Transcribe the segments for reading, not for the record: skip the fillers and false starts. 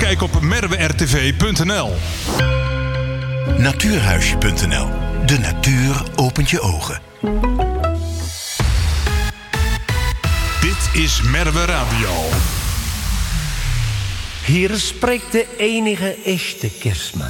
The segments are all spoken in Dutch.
Kijk op merwertv.nl. Natuurhuisje.nl. De natuur opent je ogen. Dit is Merwe Radio. Hier spreekt de enige echte kerstman.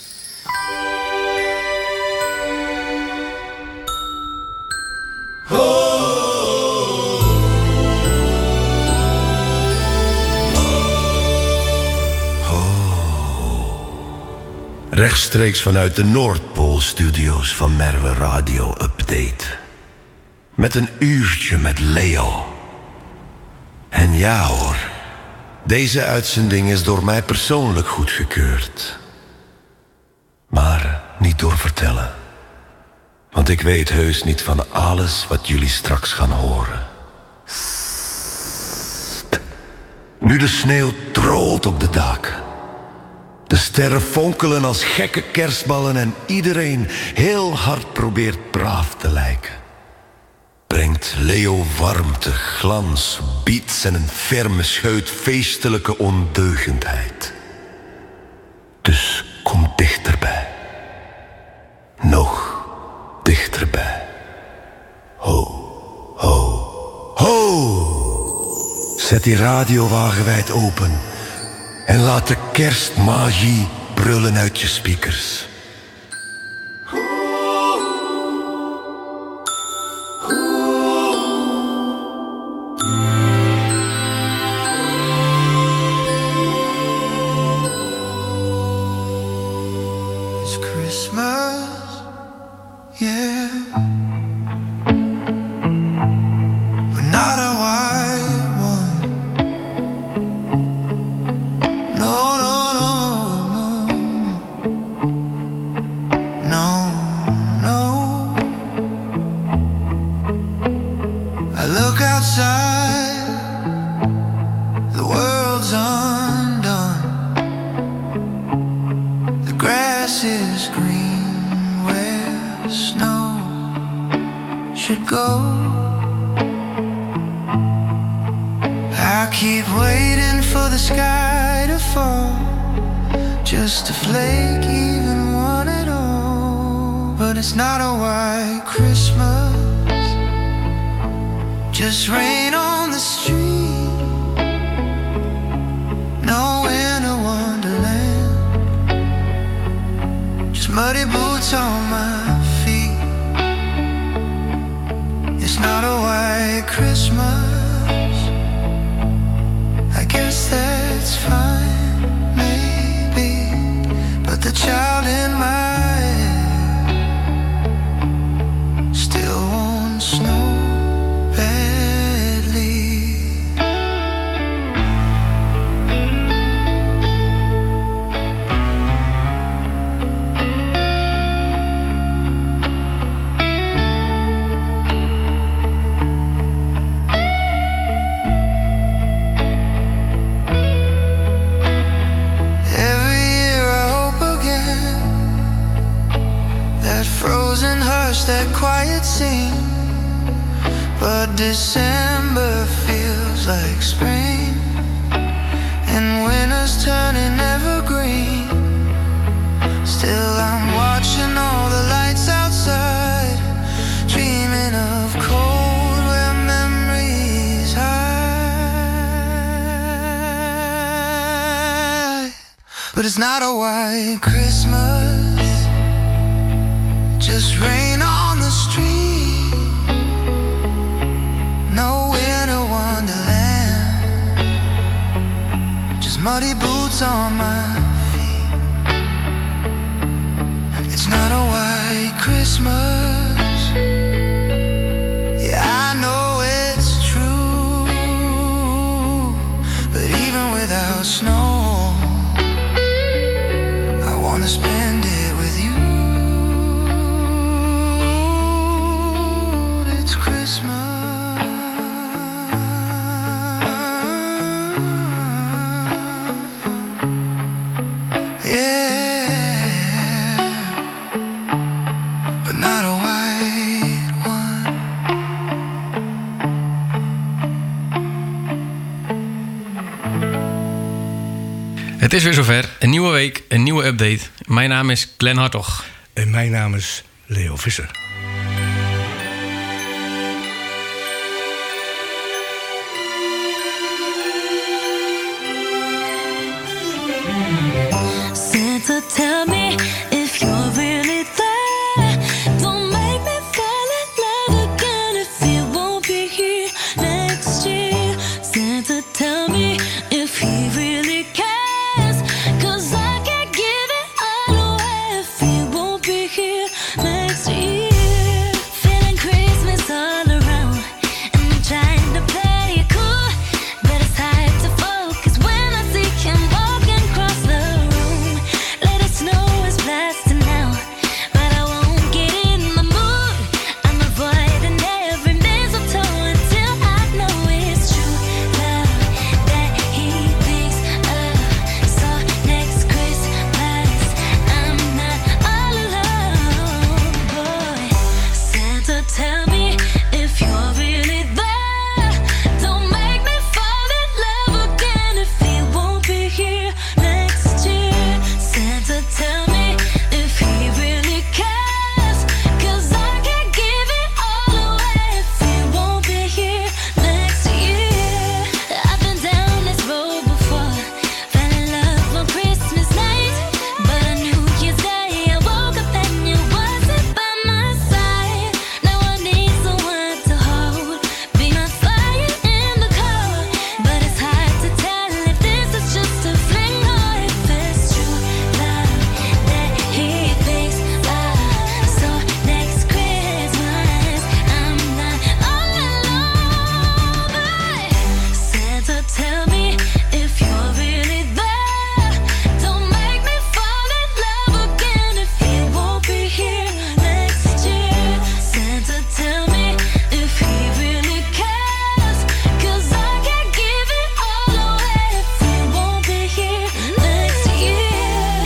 Rechtstreeks vanuit de Noordpoolstudio's van Merwe Radio Update. Met een uurtje met Leo. En ja hoor, deze uitzending is door mij persoonlijk goedgekeurd. Maar niet door vertellen. Want ik weet heus niet van alles wat jullie straks gaan horen. Sst. Nu de sneeuw trolt op de daken. De sterren fonkelen als gekke kerstballen en iedereen heel hard probeert braaf te lijken. Brengt Leo warmte, glans, beats en een ferme scheut feestelijke ondeugendheid. Dus kom dichterbij. Nog dichterbij. Ho, ho, ho! Zet die radio wagenwijd open. En laat de kerstmagie brullen uit je speakers. It's Christmas, yeah. But not a white one. No, no, no, no, no, no. I look outside, the world's undone. The grass is green where snow should go. I keep waiting for the sky to fall, just a flake, even one at all. But it's not a white Christmas, just rain on the street. No winter wonderland, just muddy boots on my feet. It's not a white Christmas, I guess that's fine, maybe. But the child in my head still wants snow badly. Every year I hope again, that frozen hush, that quiet scene. But December feels like spring, and winter's turning evergreen. Still I'm watching all the lights outside, dreaming of cold where memories hide. But it's not a white Christmas, just rain on the street. No winter wonderland, just muddy boots on my feet. It's not a white Christmas, yeah, I know it's true. But even without snow, I wanna spend it with you. It's Christmas. Het is weer zover. Een nieuwe week, een nieuwe update. Mijn naam is Glenn Hartog. En mijn naam is Leo Visser. Santa, tell me if you're really there. Don't make me fall in love again if you won't be here next year. Santa, tell me if he really cares, 'cause I can't give it all away if he won't be here next year. Feeling Christmas all around, and I'm trying to play it cool, but it's hard to focus when I see him walking across the room. Let it snow is blasting now, but I won't get in the mood. I'm avoiding every mistletoe until I know it's true love that he thinks of. So next Christmas I'm not all alone, boy. Santa, tell me if you're really there. Don't make me fall in love again if he won't be here next year. Santa, tell me if he really cares, 'cause I can't give it all away if he won't be here next year. I've been down this road before, fell in love on Christmas night, but on New Year's Day I woke up and you wasn't by my side. Now I need someone to hold, be my fire in the cold, but it's hard to tell if this is just a fling or if it's true love that he thinks of. So next Christmas I'm not all alone, but Santa, tell me if you're really there. Don't make me fall in love again if he won't be here next year. Santa, tell me if he really cares, 'cause I can't give it all away if he won't be here next year.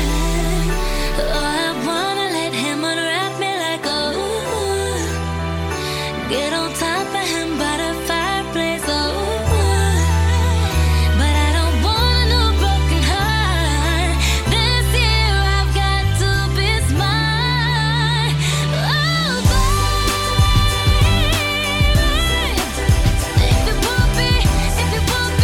Oh, I wanna let him unwrap me like a get on top of him by the fireplace, but I don't want no broken heart. This year I've got to be smart. Oh, baby, if you won't be here, Santa,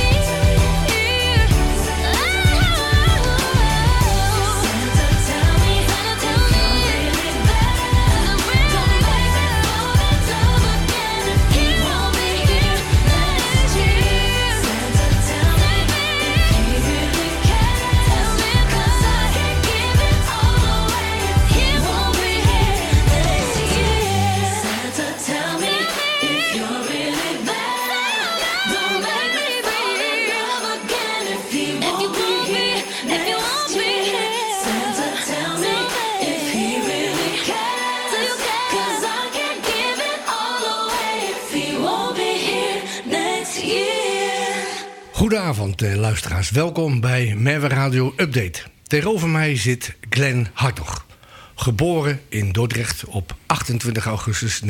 tell me, Santa, tell me really bad. Don't make me fall in love again if he won't be here next year. Santa, tell me if he really cares. Tell me, 'cause I can't give it all away if he won't be here next year. Santa, tell me if you're really bad. Don't make me fall in love again if he won't be here next year. Santa, tell me if he really cares, 'cause I can't give it all away if he won't be here next year. Goedenavond luisteraars, welkom bij Merwe Radio Update. Tegenover mij zit Glenn Hartog. Geboren in Dordrecht op 28 augustus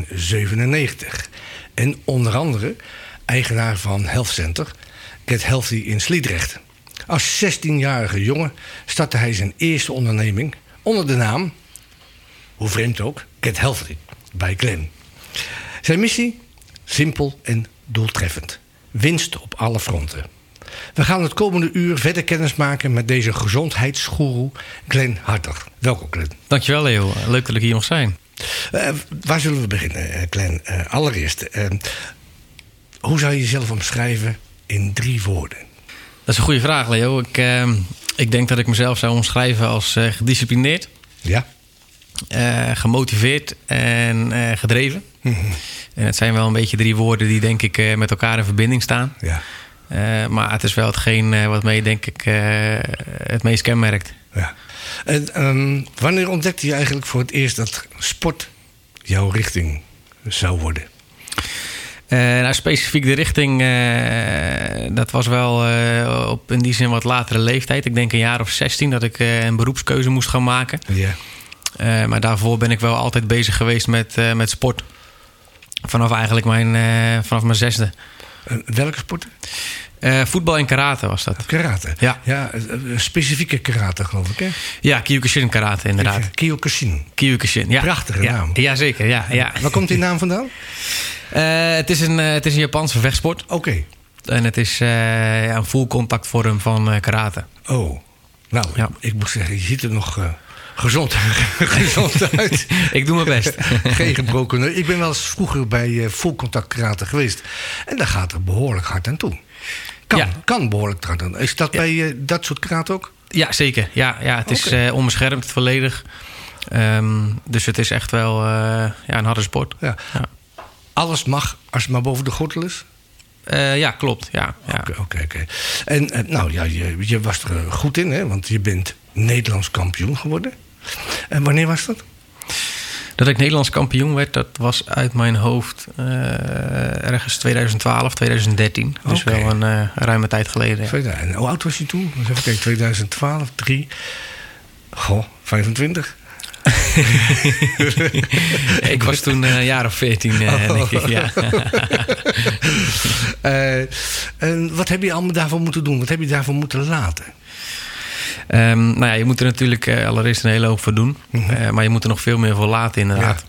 1997. En onder andere eigenaar van Health Center, Get Healthy in Sliedrecht. Als 16-jarige jongen startte hij zijn eerste onderneming onder de naam, hoe vreemd ook, Get Healthy bij Glenn. Zijn missie? Simpel en doeltreffend. Winst op alle fronten. We gaan het komende uur verder kennis maken met deze gezondheidsgoeroe Glenn Hartog. Welkom, Glenn. Dankjewel, Leo. Leuk dat ik hier mag zijn. Waar zullen we beginnen, Glenn? Allereerst, hoe zou je jezelf omschrijven in 3 woorden? Dat is een goede vraag, Leo. Ik denk dat ik mezelf zou omschrijven als gedisciplineerd. Ja. Gemotiveerd en gedreven. Mm-hmm. En het zijn wel een beetje 3 woorden die denk ik met elkaar in verbinding staan. Ja. Maar het is wel hetgeen wat mij denk ik het meest kenmerkt. Ja. En wanneer ontdekte je eigenlijk voor het eerst dat sport jouw richting zou worden? Nou, specifiek de richting, dat was wel op in die zin wat latere leeftijd. Ik denk een jaar of 16 dat ik een beroepskeuze moest gaan maken. Ja. Maar daarvoor ben ik wel altijd bezig geweest met sport. Vanaf eigenlijk vanaf mijn 6e. Welke sporten? Voetbal en karate was dat. Karate? Ja. Specifieke karate, geloof ik, hè? Ja, Kyokushin karate, inderdaad. Kyokushin, ja. Prachtige naam. Ja, zeker, ja. Waar komt die naam vandaan? Het is een Japanse vechtsport. Oké. En het is een full contact vorm van karate. Oh, nou, ik moet zeggen, je ziet er nog gezond uit. Ik doe mijn best. Geen gebroken neus. Ik ben wel eens vroeger bij full contact karate geweest. En daar gaat er behoorlijk hard aan toe. Kan behoorlijk hard aan. Is dat bij dat soort karate ook? Ja, zeker. Ja, het is onbeschermd volledig. Dus het is echt wel een harde sport. Ja. Alles mag als het maar boven de gordel is? Ja, klopt. Ja. Oké. En je was er goed in, hè? Want je bent Nederlands kampioen geworden. En wanneer was dat? Dat ik Nederlands kampioen werd, dat was uit mijn hoofd ergens 2012, 2013. Dus wel een ruime tijd geleden. Ja. En hoe oud was je toen? Even kijken, 2012, 3... Goh, 25? Ik was toen een jaar of 14, denk ik. Ja. En wat heb je allemaal daarvoor moeten doen? Wat heb je daarvoor moeten laten? Je moet er natuurlijk allereerst een hele hoop voor doen. Maar je moet er nog veel meer voor laten, inderdaad.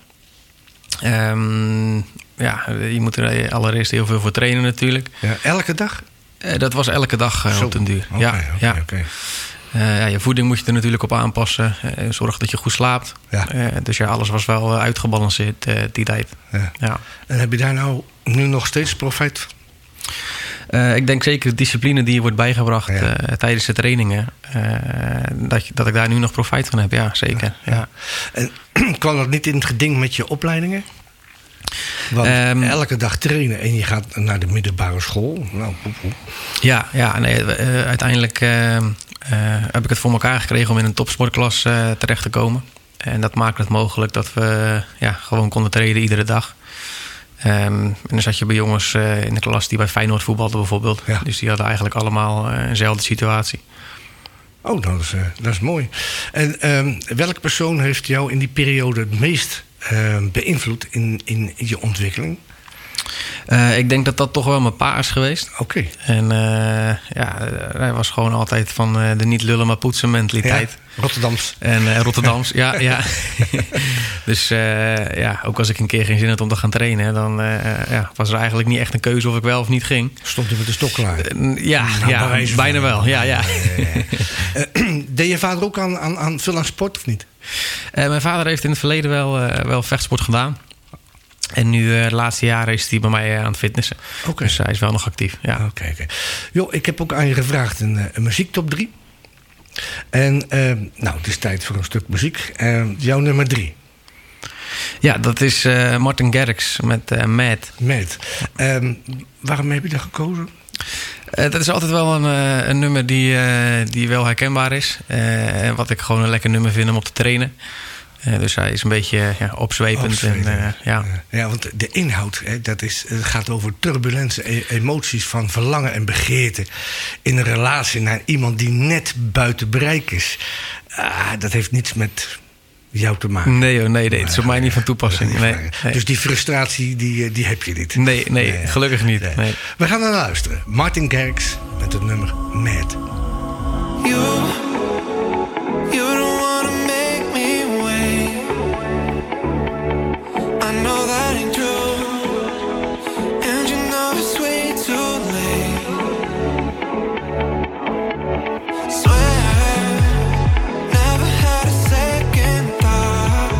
Ja. Je moet er allereerst heel veel voor trainen natuurlijk. Ja, elke dag? Dat was elke dag op den duur. Oké. Je voeding moet je er natuurlijk op aanpassen. Zorg dat je goed slaapt. Ja. Dus alles was wel uitgebalanceerd die tijd. Ja. En heb je daar nou nu nog steeds profijt? Ik denk zeker de discipline die je wordt bijgebracht tijdens de trainingen. Dat ik daar nu nog profijt van heb, ja, zeker. Ja. En kwam dat niet in het geding met je opleidingen? Want elke dag trainen en je gaat naar de middelbare school. Nou, uiteindelijk heb ik het voor elkaar gekregen om in een topsportklas terecht te komen. En dat maakt het mogelijk dat we gewoon konden trainen iedere dag. En dan zat je bij jongens in de klas die bij Feyenoord voetbalden bijvoorbeeld. Ja. Dus die hadden eigenlijk allemaal eenzelfde situatie. Oh, dat is mooi. En welke persoon heeft jou in die periode het meest beïnvloed in je ontwikkeling? Ik denk dat dat toch wel mijn pa is geweest. Oké. En hij was gewoon altijd van de niet lullen maar poetsen mentaliteit. Ja, Rotterdams. En Rotterdams, ja. Dus ook als ik een keer geen zin had om te gaan trainen, dan was er eigenlijk niet echt een keuze of ik wel of niet ging. Stond er met de stok klaar? Bijna wel. Ja. Deed je vader ook veel aan sport of niet? Mijn vader heeft in het verleden wel vechtsport gedaan. En nu de laatste jaren is hij bij mij aan het fitnessen. Okay. Dus hij is wel nog actief. Ja. Oké. Jo, ik heb ook aan je gevraagd een muziektop 3. En het is tijd voor een stuk muziek. Jouw nummer 3. Ja, dat is Martin Garrix met Mad. Mad. Waarom heb je dat gekozen? Dat is altijd wel een nummer die wel herkenbaar is. En wat ik gewoon een lekker nummer vind om op te trainen. Dus hij is een beetje opzwepend. Ja, want de inhoud, het gaat over turbulente emoties van verlangen en begeerte in een relatie naar iemand die net buiten bereik is. Dat heeft niets met jou te maken. Nee, het is op mij niet van toepassing. Nee. Dus die frustratie, die heb je niet? Nee, gelukkig niet. Nee. We gaan naar luisteren. Martin Garrix met het nummer Mad. You don't wanna make me wait. I know that ain't true, and you know it's way too late. Swear, never had a second thought.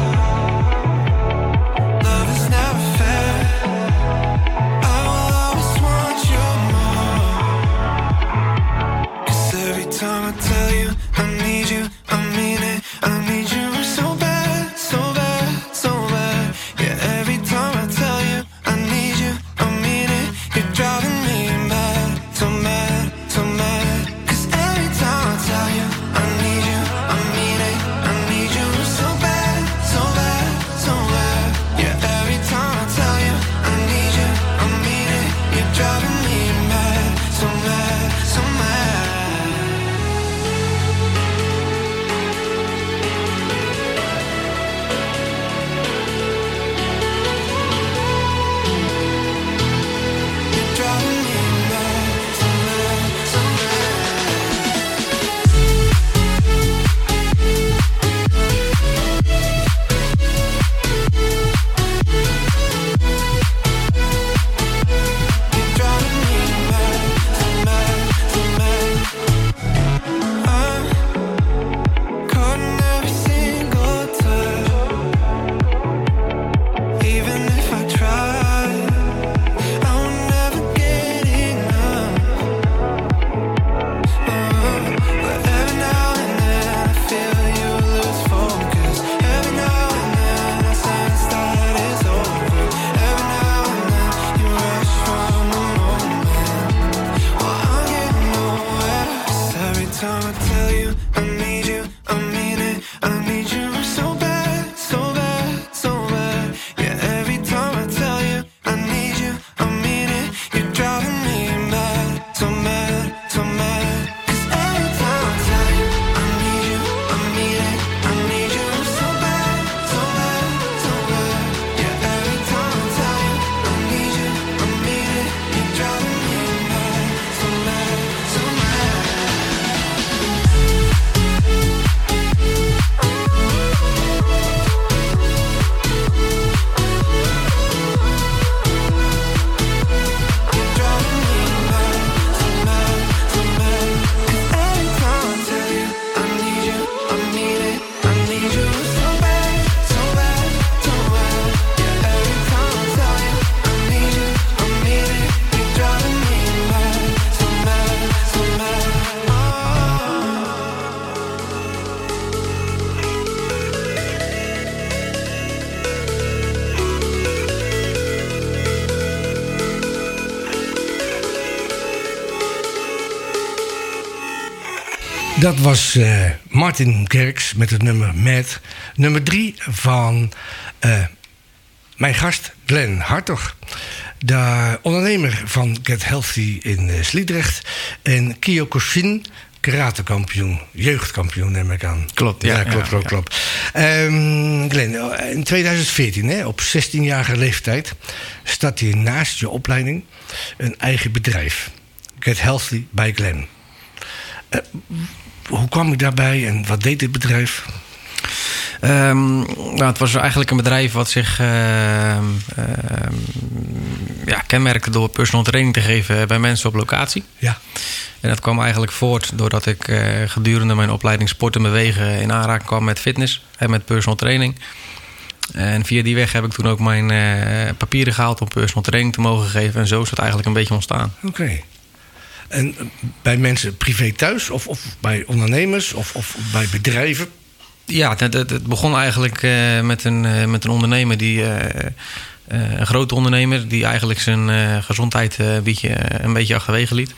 Love is never fair. I will always want you more. 'Cause every time I tell you I need you, I mean it. I need you so bad, so bad, so bad. Yeah, every time I tell you I need you, I mean it. You're driving me mad, so mad, so mad. 'Cause every time I tell you I need you, I mean it. I need you so bad, so bad, so bad. Yeah, every time I tell you I need you, I mean it. You're driving me mad, so mad, so mad. you, I need you, I mean it, I need you so bad, so bad, so bad. Yeah, every time I tell you I need you, I mean it, you're driving me mad, so mad, so mad. 'Cause every time I tell you I need you, I mean it, I need you so bad, so bad, so bad. Yeah, every time I tell you I need you, I mean it, you're driving me mad, so mad, so mad. You're driving me mad, so mad, so mad. 'Cause every time I tell you I need you, I mean it, I need you so bad, so bad, so bad. Yeah, every time I tell you I need you, I mean it, you're driving me mad, so mad, so mad. Dat was Martin Garrix met het nummer Mad. Nummer 3 van mijn gast Glenn Hartog. De ondernemer van Get Healthy in Sliedrecht. En Kyokushin, karatekampioen, jeugdkampioen neem ik aan. Klopt, ja. Klopt. Glenn, in 2014, hè, op 16-jarige leeftijd, start je naast je opleiding een eigen bedrijf. Get Healthy bij Glenn. Hoe kwam ik daarbij en wat deed dit bedrijf? Nou, het was eigenlijk een bedrijf wat zich kenmerkte door personal training te geven bij mensen op locatie. Ja. En dat kwam eigenlijk voort doordat ik gedurende mijn opleiding sport en bewegen in aanraking kwam met fitness en met personal training. En via die weg heb ik toen ook mijn papieren gehaald om personal training te mogen geven. En zo is het eigenlijk een beetje ontstaan. Oké. En bij mensen privé thuis of bij ondernemers of bij bedrijven? Ja, het begon eigenlijk met een ondernemer die... een grote ondernemer die eigenlijk zijn gezondheid een beetje achterwege liet.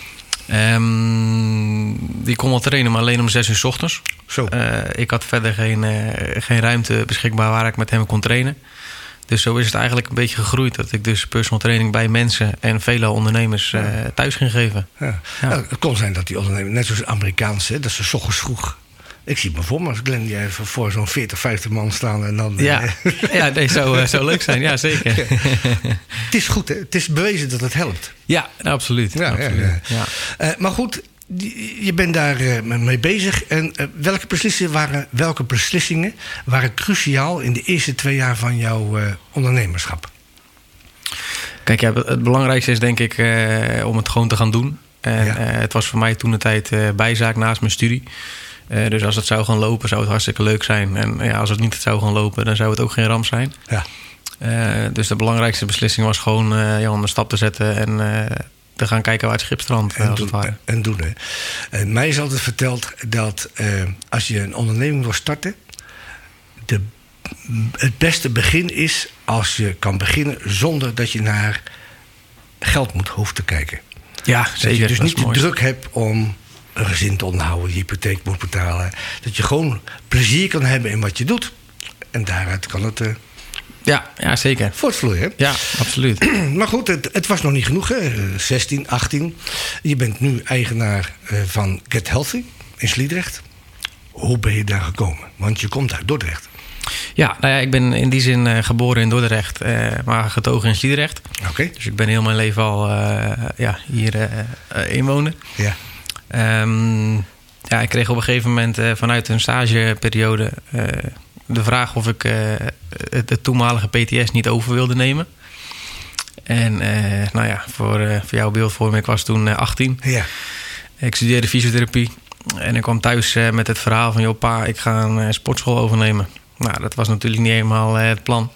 Die kon wel trainen, maar alleen om 6 uur 's ochtends. Zo. Ik had verder geen ruimte beschikbaar waar ik met hem kon trainen. Dus zo is het eigenlijk een beetje gegroeid. Dat ik dus personal training bij mensen en vele ondernemers thuis ging geven. Ja. Ja. Nou, het kon zijn dat die ondernemers, net zoals Amerikaans, hè, dat ze 's ochtends vroeg. Ik zie het me voor me als Glenn die even voor zo'n 40, 50 man staan en dan... Ja, nee, zou leuk zijn. Ja, zeker. Het is goed, hè? Het is bewezen dat het helpt. Ja, absoluut. Ja, absoluut. Ja. Maar goed, je bent daar mee bezig. En welke beslissingen waren cruciaal in de eerste 2 jaar van jouw ondernemerschap? Kijk, ja, het belangrijkste is denk ik om het gewoon te gaan doen. En het was voor mij toen de tijd bijzaak naast mijn studie. Dus als het zou gaan lopen, zou het hartstikke leuk zijn. En ja, als het niet zou gaan lopen, dan zou het ook geen ramp zijn. Ja. Dus de belangrijkste beslissing was gewoon om een stap te zetten en te gaan kijken waar het schip strandt. En doen. Hè. Mij is altijd verteld dat als je een onderneming wil starten, het beste begin is als je kan beginnen zonder dat je naar geld hoeft te kijken. Ja, zeker. Dat je dus dat niet de druk hebt om een gezin te onderhouden, je hypotheek moet betalen. Dat je gewoon plezier kan hebben in wat je doet. En daaruit kan het ja, zeker. voortvloeien. Hè? Ja, absoluut. Maar goed, het was nog niet genoeg. Hè? 16, 18. Je bent nu eigenaar van Get Healthy in Sliedrecht. Hoe ben je daar gekomen? Want je komt uit Dordrecht. Ja, nou ja, ik ben in die zin geboren in Dordrecht, maar getogen in Sliedrecht. Oké. Dus ik ben heel mijn leven al hier inwoner. Ja. Ik kreeg op een gegeven moment vanuit een stageperiode de vraag of ik het toenmalige PTS niet over wilde nemen. En voor jouw beeldvorming, ik was toen 18. Ja. Ik studeerde fysiotherapie. En ik kwam thuis met het verhaal van... joh pa, ik ga een sportschool overnemen. Nou, dat was natuurlijk niet helemaal het plan.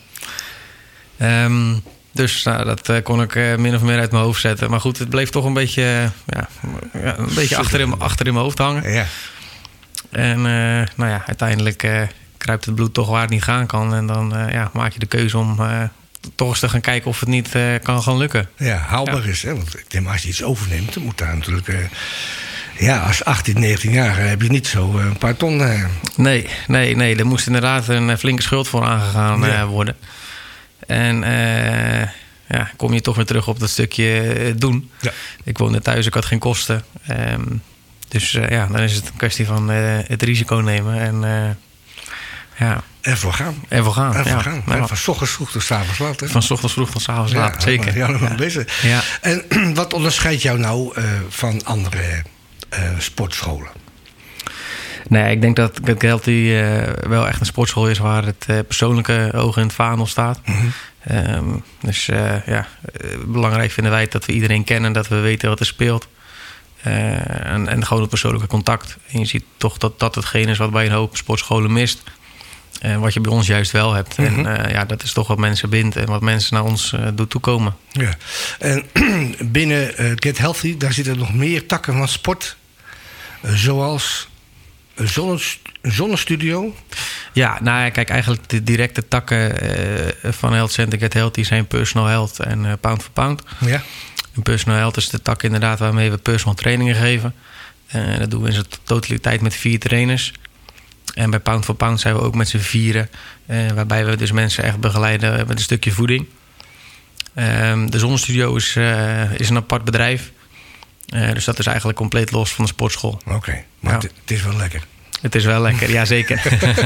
Dus dat kon ik min of meer uit mijn hoofd zetten. Maar goed, het bleef toch een beetje, achter in mijn hoofd hangen. Ja. En uiteindelijk kruipt het bloed toch waar het niet gaan kan. En dan maak je de keuze om toch eens te gaan kijken of het niet kan gaan lukken. Ja, haalbaar is. Hè? Want ik denk, als je iets overneemt, dan moet daar natuurlijk Ja, als 18, 19 jaar heb je niet zo een paar ton. Nee. Er moest inderdaad een flinke schuld voor aangegaan worden. En kom je toch weer terug op dat stukje doen. Ja. Ik woonde thuis, ik had geen kosten. Dus dan is het een kwestie van het risico nemen. En ervoor gaan. Van 's ochtends vroeg tot 's avonds laat. Hè? Van 's ochtends vroeg tot 's avonds laat, zeker. Ja, bezig. Ja. En wat onderscheidt jou nou van andere sportscholen? Nee, ik denk dat Healthy wel echt een sportschool is waar het persoonlijke oog in het vaandel staat. Mm-hmm. Belangrijk vinden wij dat we iedereen kennen, dat we weten wat er speelt. En gewoon het persoonlijke contact. En je ziet toch dat hetgene is wat bij een hoop sportscholen mist. Wat je bij ons juist wel hebt. Mm-hmm. En dat is toch wat mensen bindt en wat mensen naar ons doet toekomen. Ja. En binnen Get Healthy, daar zitten nog meer takken van sport. Zoals een zonnestudio. Ja, kijk, eigenlijk de directe takken van Health Center Get Healthy zijn Personal Health en Pound for Pound. Ja. En Personal Health is de tak inderdaad waarmee we personal trainingen geven. Dat doen we in zijn totaliteit met 4 trainers. En bij Pound for Pound zijn we ook met z'n 4. Waarbij we dus mensen echt begeleiden met een stukje voeding. De zonnestudio is een apart bedrijf. Dus dat is eigenlijk compleet los van de sportschool. Oké, maar het is wel lekker. Het is wel lekker, ja zeker.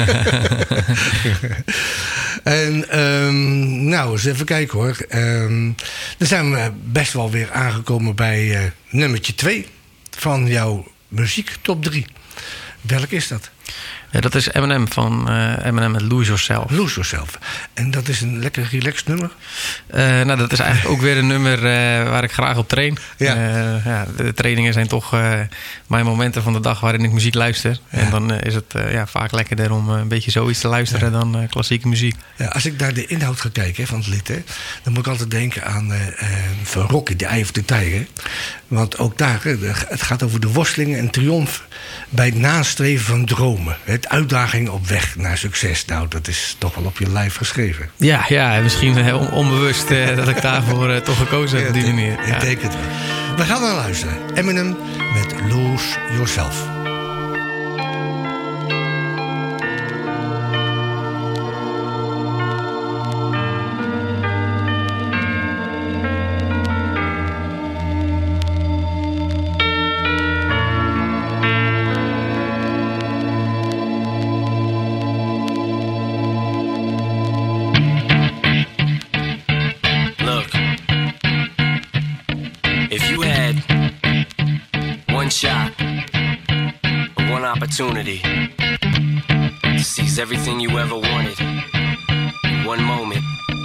En eens even kijken hoor. Dan zijn we best wel weer aangekomen bij nummertje 2 van jouw muziek top 3. Welk is dat? Ja, dat is Eminem van Eminem met Lose Yourself. Lose Yourself. En dat is een lekker relaxed nummer? Dat is eigenlijk ook weer een nummer waar ik graag op train. Ja. De trainingen zijn toch mijn momenten van de dag waarin ik muziek luister. Ja. En dan is het vaak lekkerder om een beetje zoiets te luisteren dan klassieke muziek. Ja, als ik naar de inhoud ga kijken van het lied, dan moet ik altijd denken aan van Rocky, The Eye of the Tiger. Want ook daar, het gaat over de worstelingen en triomf bij het nastreven van dromen. Het uitdaging op weg naar succes. Nou, dat is toch wel op je lijf geschreven. Ja, misschien onbewust dat ik daarvoor toch gekozen heb op die manier. Ik denk het wel. We gaan naar luisteren. Eminem met Lose Yourself. Opportunity to seize everything you ever wanted in one moment.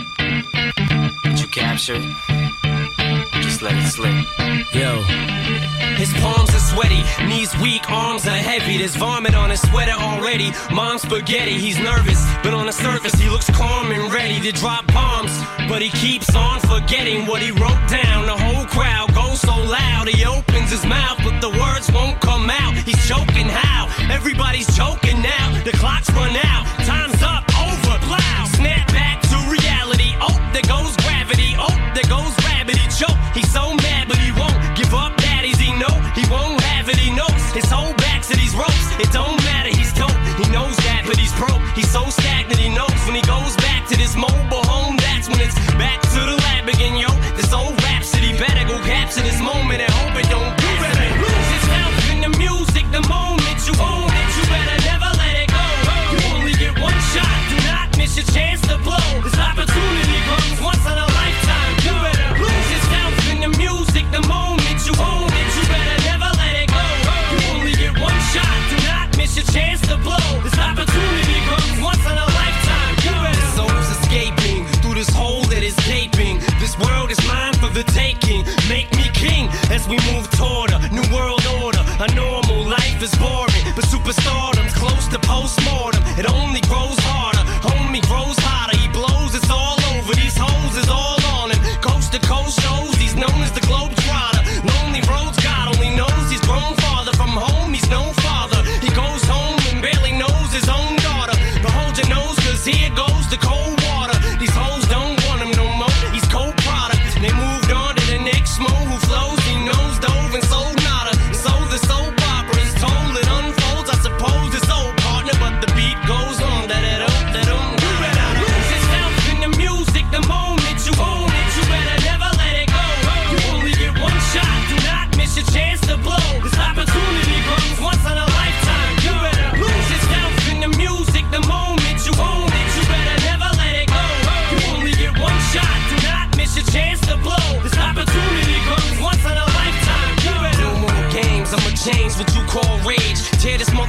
Did you capture it? Just let it slip. Yo. His palms are sweaty, knees weak, arms are heavy. There's vomit on his sweater already. Mom's spaghetti, he's nervous, but on the surface he looks calm and ready to drop bombs. But he keeps on forgetting what he wrote down. The whole crowd goes so loud, he opens his mouth, but the words won't come out. He's choking how? Everybody's choking now. The clock's run out, time's up, over, plow. Snap back to reality, oh, there goes gravity. Oh, there goes rabbit, he choke. He's so mad, but he won't give up. Daddies, he know he won't have it, he knows. His whole back to these ropes, it don't matter, he's dope. He knows that, but he's broke. He's so stagnant, he knows when he goes back to this mobile home, that's when it's back to the lab again, yo. This old rhapsody better go capture this moment and hope it don't do it. Lose yourself in the music, the moment you own it, you better never let it go. You only get one shot, do not miss your chance to blow. This opportunity comes once in a lifetime. You better lose yourself in the music, the moment you own it, you better never let it go. You only get one shot, do not miss your chance to blow. This opportunity comes once in a lifetime. You better. The soul's escaping through this hole that is gaping. This world is mine for the taking. Make me king as we move toward a new world order. A normal life is boring, but superstardom's close to postmortem. It only grows harder, homie grows hotter. He blows, it's all over. These hoes is all on him. Coast to coast shows, he's known as the Globetrotter. Lonely roads, God only knows he's grown farther from home. He's no father. He goes home and barely knows his own daughter. But hold your nose, cause here goes the cold water. These hoes don't want him no more. He's cold product. They moved on to the next mo who flows. He knows dove and sold nada. So the soul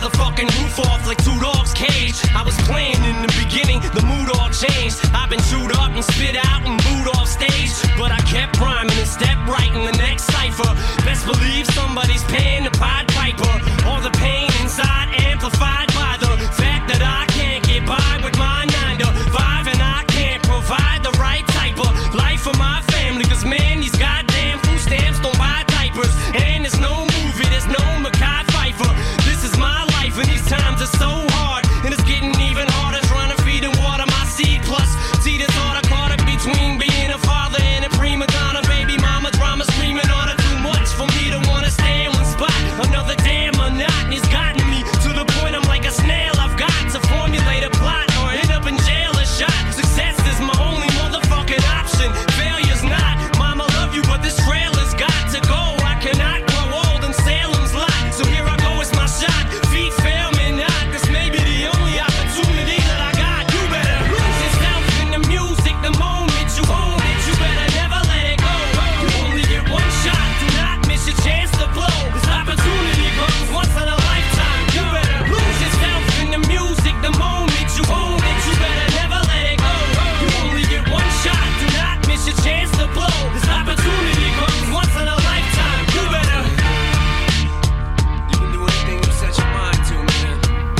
the fucking roof off like two dogs' cage. I was playing in the beginning, the mood all changed. I've been chewed up and spit out and booed off stage, but I kept rhyming and stepped right in the next cipher. Best believe somebody's paying the Pied Piper. All the pain inside amplified by the fact that I can't get by with my 9 to 5, and I can't provide the right type of life for my family. Cause man, these goddamn food stamps don't buy diapers, and there's no movie, there's no Mackay Pfeiffer. This is my life, and these times are so hard, and it's getting even harder trying to feed and water my seed. Plus, see the thought I caught up between being a father and a prima donna. Baby mama drama screaming on her, too much for me to wanna stay in one spot. Another damn monotony's gotten me to the point I'm like a snail. I've got to formulate a plot or end up in jail or shot. Success is my only motherfucking option. Failure's not. Mama love you, but this trailer's got to go. I cannot grow old in Salem's lot, so here I go, it's my shot. Feet fail me not. This may be the only opportunity that I got. You better lose yourself in the music the moment you own it. You better never let it go. You only get one shot. Do not miss your chance to blow. This opportunity comes once in a lifetime. You better lose yourself in the music the moment you own it. You better never let it go. You only get one shot. Do not miss your chance to blow. This opportunity comes once in a lifetime. You better. You can do anything you set your mind to, man.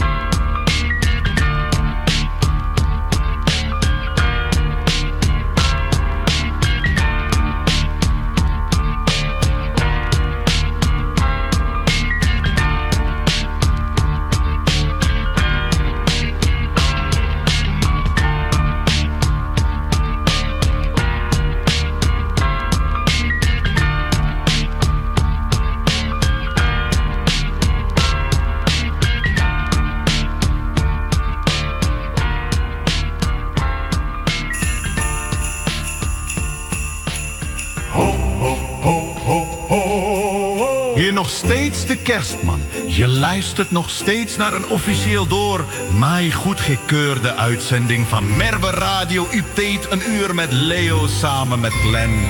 Hier nog steeds de kerstman. Je luistert nog steeds naar een officieel door mij goedgekeurde uitzending van Merwe Radio Update. Een uur met Leo samen met Glenn.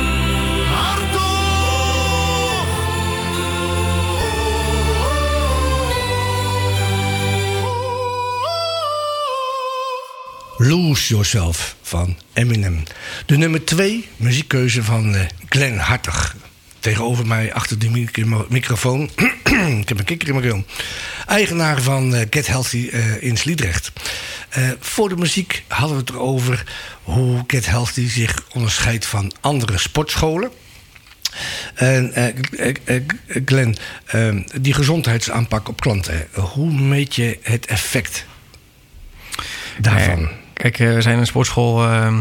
Lose Yourself van Eminem. De nummer 2 muziekkeuze van Glenn Hartog. Tegenover mij achter de microfoon. Ik heb een kikker in mijn keel. Eigenaar van Get Healthy in Sliedrecht. Voor de muziek hadden we het erover hoe Get Healthy zich onderscheidt van andere sportscholen. En Glenn, die gezondheidsaanpak op klanten. Hoe meet je het effect daarvan? Kijk, we zijn een sportschool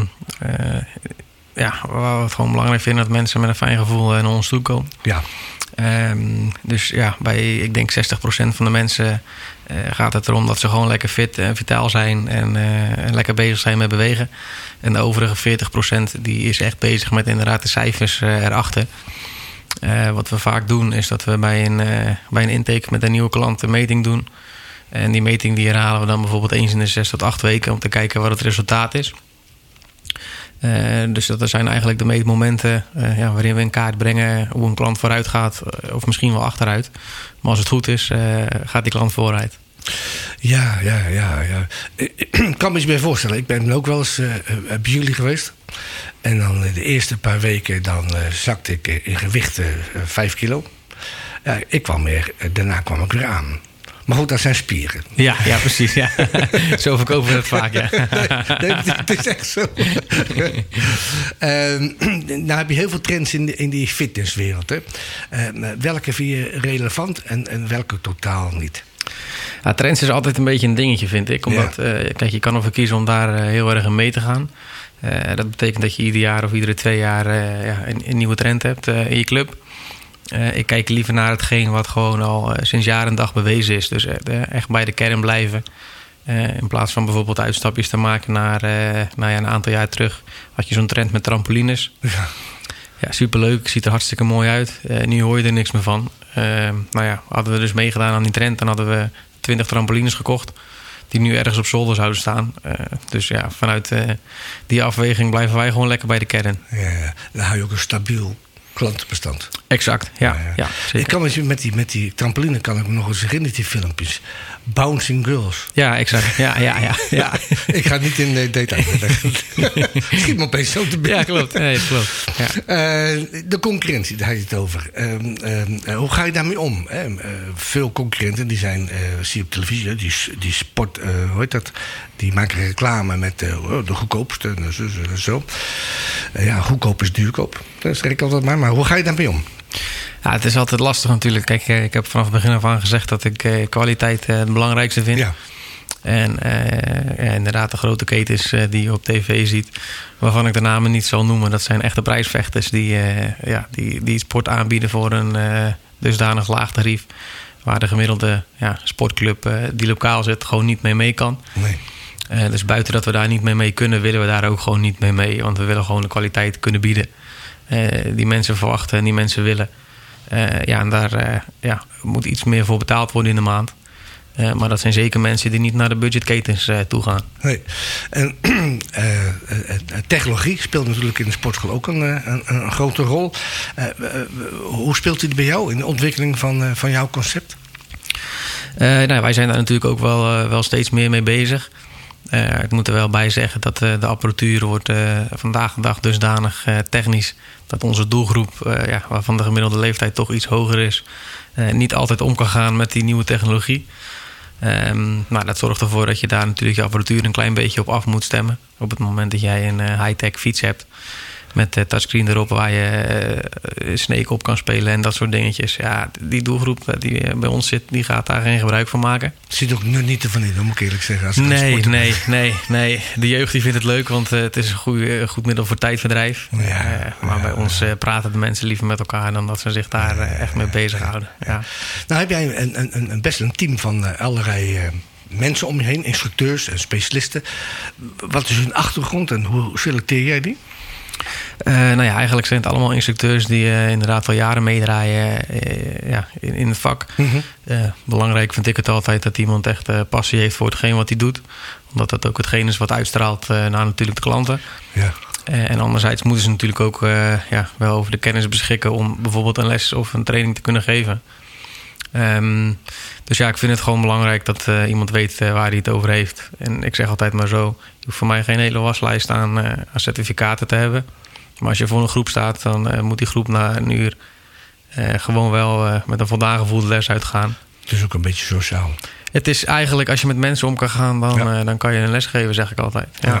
waar we het gewoon belangrijk vinden dat mensen met een fijn gevoel naar ons toe komen. Ja. Dus ja, bij ik denk 60% van de mensen gaat het erom dat ze gewoon lekker fit en vitaal zijn en lekker bezig zijn met bewegen. En de overige 40% die is echt bezig met inderdaad de cijfers erachter. Wat we vaak doen is dat we bij een intake met een nieuwe klant een meting doen. En die meting die herhalen we dan bijvoorbeeld eens in de 6 tot 8 weken om te kijken wat het resultaat is. Dus dat zijn eigenlijk de meetmomenten waarin we in kaart brengen hoe een klant vooruit gaat of misschien wel achteruit. Maar als het goed is, gaat die klant vooruit. Ja. Ik kan me eens bij voorstellen. Ik ben ook wel eens bij jullie geweest. En dan de eerste paar weken dan zakte ik in gewicht 5 kilo. Ja, daarna kwam ik weer aan. Maar goed, dat zijn spieren. Ja, precies. Ja. Zo verkopen we het vaak, ja. Nee, het is echt zo. Nou heb je heel veel trends in die fitnesswereld. Hè? Welke vind je relevant en welke totaal niet? Ja, trends is altijd een beetje een dingetje, vind ik. Omdat, kijk, je kan ervoor kiezen om daar heel erg in mee te gaan. Dat betekent dat je ieder jaar of iedere 2 jaar een nieuwe trend hebt in je club. Ik kijk liever naar hetgeen wat gewoon al sinds jaar en dag bewezen is. Dus echt bij de kern blijven. In plaats van bijvoorbeeld uitstapjes te maken naar een aantal jaar terug. Had je zo'n trend met trampolines. Ja, superleuk. Ziet er hartstikke mooi uit. Nu hoor je er niks meer van. Hadden we dus meegedaan aan die trend. Dan hadden we 20 trampolines gekocht. Die nu ergens op zolder zouden staan. Dus ja, vanuit die afweging blijven wij gewoon lekker bij de kern. Ja, dan hou je ook een stabiel klantenbestand. Exact, ja zeker. Ik kan met die trampoline kan ik me nog eens herinneren, die filmpjes. Bouncing Girls. Ja, exact. Ja. Ik ga niet in detail. Schiet me opeens zo te binnen. Ja, klopt. Nee, klopt. Ja. De concurrentie, daar had je het over. Hoe ga je daarmee om? Veel concurrenten, die zijn, zie je op televisie, die sport, hoe heet dat? Die maken reclame met de goedkoopste en zo. Goedkoop is duurkoop. Dat zeg ik altijd maar hoe ga je daarmee om? Ja, het is altijd lastig natuurlijk. Kijk, ik heb vanaf het begin af aan gezegd dat ik kwaliteit het belangrijkste vind. Ja. En inderdaad, de grote ketens die je op tv ziet, waarvan ik de namen niet zal noemen, dat zijn echte prijsvechters die het sport aanbieden voor een dusdanig laag tarief, waar de gemiddelde sportclub die lokaal zit gewoon niet mee kan. Nee. Dus buiten dat we daar niet mee kunnen, willen we daar ook gewoon niet mee. Want we willen gewoon de kwaliteit kunnen bieden die mensen verwachten en die mensen willen. En daar moet iets meer voor betaald worden in de maand. Maar dat zijn zeker mensen die niet naar de budgetketens toe gaan. Nee. En technologie speelt natuurlijk in de sportschool ook een grote rol. Hoe speelt die bij jou in de ontwikkeling van jouw concept? Wij zijn daar natuurlijk ook wel steeds meer mee bezig. Ik moet er wel bij zeggen dat de apparatuur wordt vandaag de dag dusdanig technisch dat onze doelgroep, waarvan de gemiddelde leeftijd toch iets hoger is, niet altijd om kan gaan met die nieuwe technologie. Maar dat zorgt ervoor dat je daar natuurlijk je apparatuur een klein beetje op af moet stemmen. Op het moment dat jij een high-tech fiets hebt met touchscreen erop waar je Snake op kan spelen en dat soort dingetjes. Ja, die doelgroep die bij ons zit, die gaat daar geen gebruik van maken. Zit ook nu niet ervan in, moet ik eerlijk zeggen. Als Nee. De jeugd die vindt het leuk, want het is een goed middel voor tijdverdrijf. Maar bij ons praten de mensen liever met elkaar dan dat ze zich daar echt mee bezighouden. Ja. Nou heb jij best een team van allerlei mensen om je heen, instructeurs en specialisten. Wat is hun achtergrond en hoe selecteer jij die? Eigenlijk zijn het allemaal instructeurs die inderdaad al jaren meedraaien in het vak. Mm-hmm. Belangrijk vind ik het altijd dat iemand echt passie heeft voor hetgeen wat hij doet. Omdat dat ook hetgeen is wat uitstraalt naar natuurlijk de klanten. Ja. En anderzijds moeten ze natuurlijk ook wel over de kennis beschikken om bijvoorbeeld een les of een training te kunnen geven. Dus ik vind het gewoon belangrijk dat iemand weet waar hij het over heeft. En ik zeg altijd maar zo, je hoeft voor mij geen hele waslijst aan certificaten te hebben. Maar als je voor een groep staat, dan moet die groep na een uur gewoon wel met een voldaan gevoel de les uitgaan. Het is ook een beetje sociaal. Het is eigenlijk, als je met mensen om kan gaan, dan kan je een les geven, zeg ik altijd. Ja.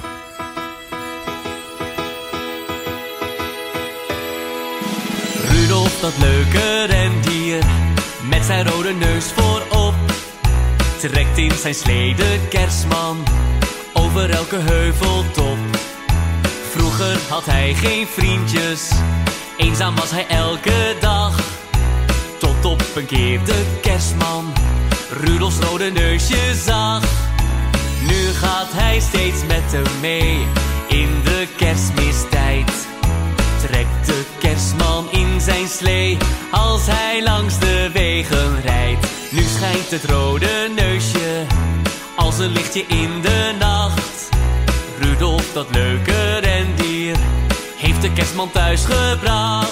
Rudolf, dat leuke rendier, met zijn rode neus voorop, trekt in zijn slee de Kerstman over elke heuveltop. Vroeger had hij geen vriendjes, eenzaam was hij elke dag. Tot op een keer de Kerstman Rudolfs rode neusje zag. Nu gaat hij steeds met hem mee in de Kerstmistijd. Trekt de Kerstman in zijn slee als hij langs de wegen rijdt. Nu schijnt het rode neusje als een lichtje in de nacht. Rudolf, dat leuke rendier, heeft de Kerstman thuis gebracht.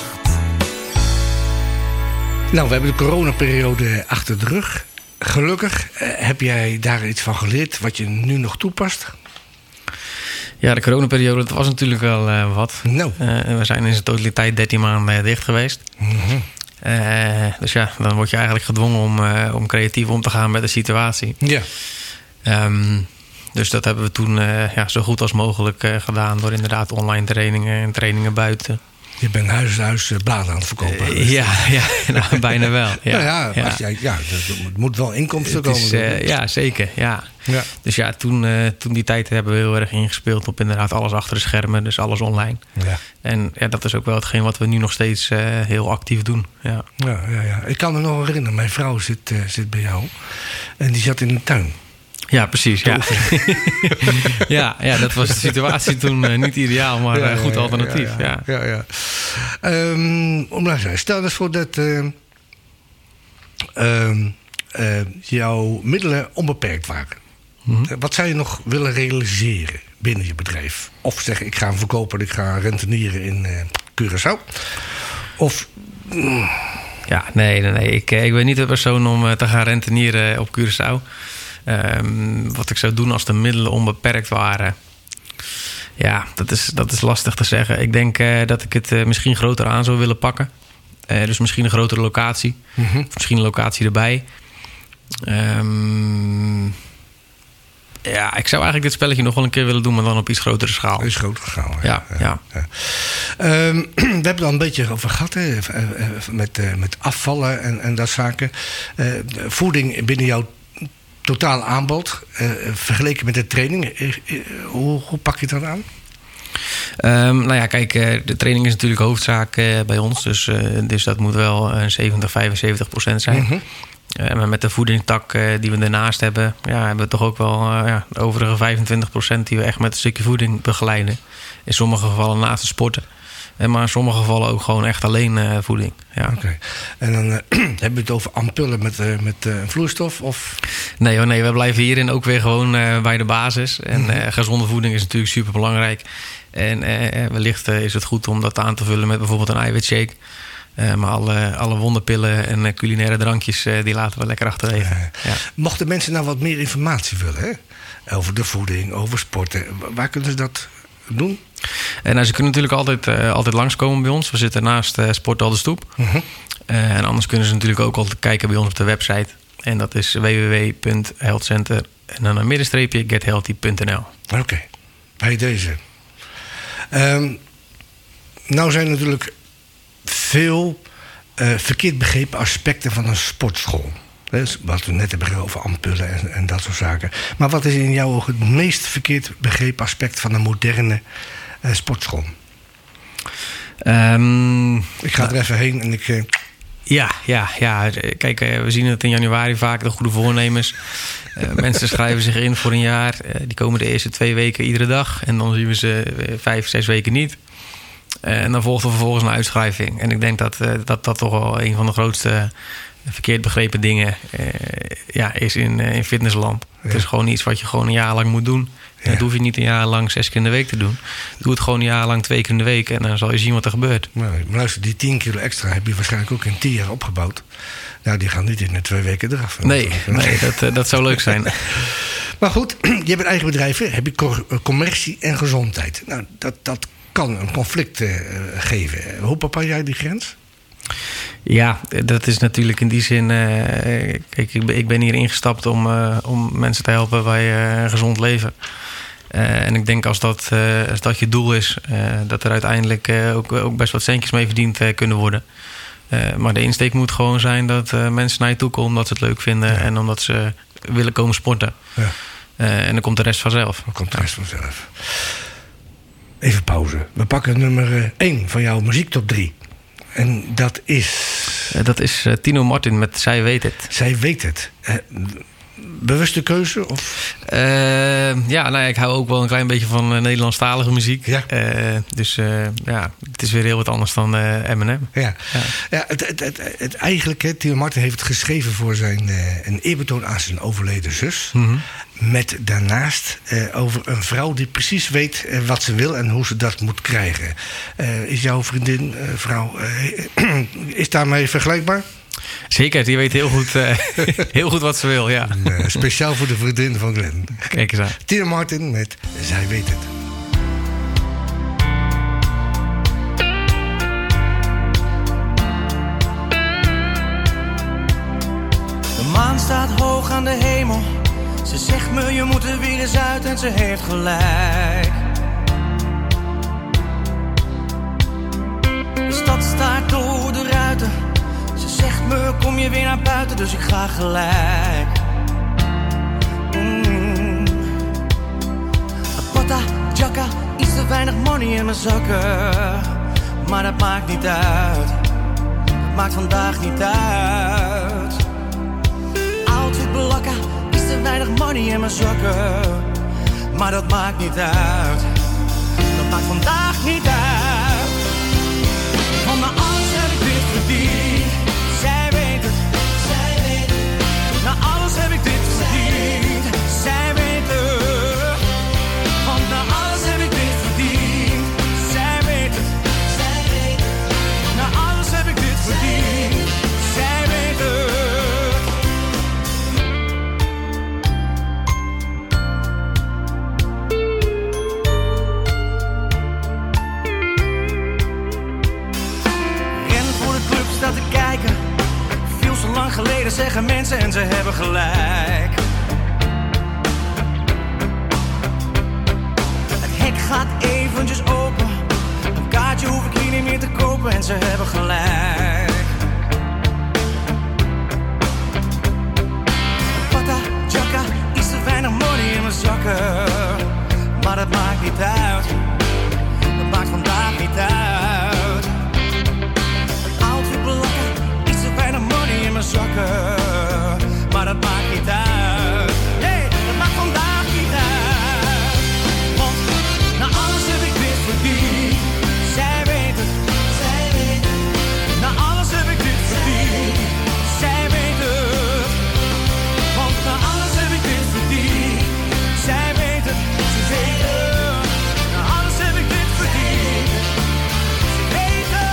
Nou, we hebben de coronaperiode achter de rug. Gelukkig, heb jij daar iets van geleerd wat je nu nog toepast? Ja, de coronaperiode, dat was natuurlijk wel wat. No. We zijn in zijn totaliteit 13 maanden dicht geweest. Mm-hmm. Dus dan word je eigenlijk gedwongen om creatief om te gaan met de situatie. Ja. Dus dat hebben we toen zo goed als mogelijk gedaan door inderdaad online trainingen en trainingen buiten. Je bent huis bladen aan het verkopen. Nou, bijna wel. Het moet wel inkomsten komen. Ja, zeker. Ja. Dus toen die tijd hebben we heel erg ingespeeld op inderdaad alles achter de schermen. Dus alles online. Ja. En dat is ook wel hetgeen wat we nu nog steeds heel actief doen. Ja. Ja. Ik kan me nog herinneren, mijn vrouw zit bij jou. En die zat in de tuin. Ja, precies. Ja. Ja, dat was de situatie toen niet ideaal, maar een goed alternatief. Ja. Stel dus voor dat jouw middelen onbeperkt waren. Mm-hmm. Wat zou je nog willen realiseren binnen je bedrijf? Of zeggen, ik ga hem verkopen, ik ga rentenieren in Curaçao. Of... Ja, nee. Ik ben niet de persoon om te gaan rentenieren op Curaçao. Wat ik zou doen als de middelen onbeperkt waren... Ja, dat is lastig te zeggen. Ik denk dat ik het misschien groter aan zou willen pakken. Dus misschien een grotere locatie. Of misschien een locatie erbij. Ja, ik zou eigenlijk dit spelletje nog wel een keer willen doen... maar dan op iets grotere schaal. Iets grotere schaal, ja. We hebben het al een beetje over gehad, hè? Met afvallen en dat zaken. Voeding binnen jouw totaal aanbod, vergeleken met de training. Hoe pak je dat aan? Nou ja, kijk, de training is natuurlijk hoofdzaak bij ons. Dus dat moet wel 70-75% zijn. Maar met de voedingstak die we daarnaast hebben... hebben we toch ook wel de overige 25% die we echt met een stukje voeding begeleiden. In sommige gevallen naast het sporten. Maar in sommige gevallen ook gewoon echt alleen voeding. Ja. Okay. En dan hebben we het over ampullen met vloeistof? Of? Nee, we blijven hierin ook weer gewoon bij de basis. En gezonde voeding is natuurlijk super belangrijk. En wellicht is het goed om dat aan te vullen met bijvoorbeeld een eiwitshake. Maar alle wonderpillen en culinaire drankjes, die laten we lekker achterwege. Ja. Mochten mensen nou wat meer informatie willen, hè? Over de voeding, over sporten, waar kunnen ze dat doen? Nou, ze kunnen natuurlijk altijd langskomen bij ons. We zitten naast Sporthal de Stoep. En anders kunnen ze natuurlijk ook altijd kijken bij ons op de website. En dat is www.healthcenter en dan een middenstreepje gethealthy.nl. Oké, bij deze. Nou zijn natuurlijk veel verkeerd begrepen aspecten van een sportschool. Wat we net hebben over ampullen en dat soort zaken. Maar wat is in jouw ogen het meest verkeerd begrepen aspect van een moderne sportschool? Ik ga er even heen en ik... Ja. Kijk, we zien het in januari vaak, de goede voornemens. Mensen schrijven zich in voor een jaar. Die komen de eerste 2 weken iedere dag. En dan zien we ze 5-6 weken niet. En dan volgt er vervolgens een uitschrijving. En ik denk dat toch wel een van de grootste verkeerd begrepen dingen is in fitnessland. Ja. Het is gewoon iets wat je gewoon een jaar lang moet doen. Ja. Dat hoef je niet een jaar lang 6 keer in de week te doen. Doe het gewoon een jaar lang 2 keer in de week. En dan zal je zien wat er gebeurt. Maar luister, die 10 kilo extra heb je waarschijnlijk ook in 10 jaar opgebouwd. Nou, die gaan niet in de 2 weken eraf. Nee, dat zou leuk zijn. Maar goed, je hebt een eigen bedrijf. Heb je commercie en gezondheid. Nou, dat kan een conflict geven. Hoe bepaal jij die grens? Ja, dat is natuurlijk in die zin... kijk, ik ben hier ingestapt om mensen te helpen bij een gezond leven. En ik denk als dat je doel is... dat er uiteindelijk ook best wat centjes mee verdiend kunnen worden. Maar de insteek moet gewoon zijn dat mensen naar je toe komen... omdat ze het leuk vinden en omdat ze willen komen sporten. Ja. En dan komt de rest vanzelf. Even pauze. We pakken nummer 1 van jouw muziektop 3. En dat is... Dat is Tino Martin met Zij Weet Het. Zij Weet Het. Bewuste keuze? Of? Ik hou ook wel een klein beetje van Nederlandstalige muziek. Ja. Het is weer heel wat anders dan Eminem. Ja. Het eigenlijk, Tino Martin heeft het geschreven voor een eerbetoon aan zijn overleden zus. Mm-hmm. Met daarnaast over een vrouw die precies weet wat ze wil en hoe ze dat moet krijgen. Is jouw vriendin, vrouw, is daarmee vergelijkbaar? Zeker, die weet heel goed wat ze wil, ja. Speciaal voor de vriendin van Glenn. Kijk eens aan. Tino Martin met Zij Weet Het. De maan staat hoog aan de hemel. Ze zegt me, je moet er weer eens uit en ze heeft gelijk. De stad staart door de ruiten. Ze zegt me, kom je weer naar buiten, dus ik ga gelijk. Pata, jacka, iets te weinig money in mijn zakken. Maar dat maakt niet uit. Dat maakt vandaag niet uit. Outfit blakken, iets te weinig money in mijn zakken. Maar dat maakt niet uit. Dat maakt vandaag niet uit. Van mijn alles heb ik dit verdiend. Zij weet het. Zij weet het. Na alles heb ik dit verdiend. Zij weet het. Want na alles heb ik dit verdiend. Zij weet het. Zij weet het. Na alles zeggen mensen en ze hebben gelijk. Het hek gaat eventjes open. Een kaartje hoef ik hier niet meer te kopen en ze hebben gelijk. Pata, jacka, iets te weinig money in mijn zakken. Maar dat maakt niet uit. Dat maakt vandaag niet uit. Een outfit belakken, iets te weinig money in mijn zakken. Maar dat maakt niet uit. Nee, dat maakt vandaag niet uit. Want na alles heb ik dit verdiend. Zij weet het, zij weet het. Na alles heb ik dit verdiend. Zij weet het. Want na alles heb ik dit verdiend. Zij weet het, ze weet het. Na alles heb ik dit verdiend. Ze weet het.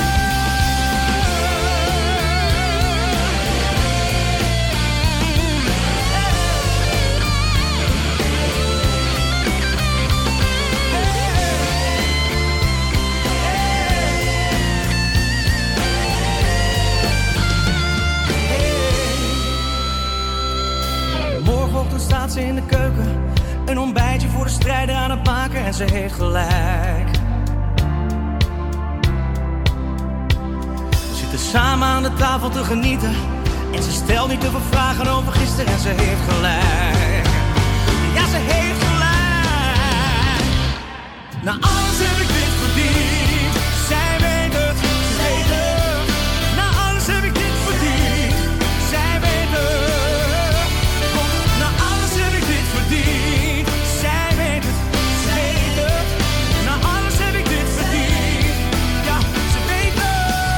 Morgenochtend staat ze in de keuken. Een ontbijtje voor de strijder aan het maken en ze heeft gelijk. We zitten samen aan de tafel te genieten. En ze stelt niet te veel vragen over gisteren en ze heeft gelijk. Ja, ze heeft gelijk. Na alles heb ik dit verdiend. Zij weet het, ze weet het. Na alles heb ik dit verdiend. Zij weet het. Want na alles heb ik dit verdiend. Zij weet het, ze weet het. Na alles heb ik dit verdiend. Ja, ze weet het.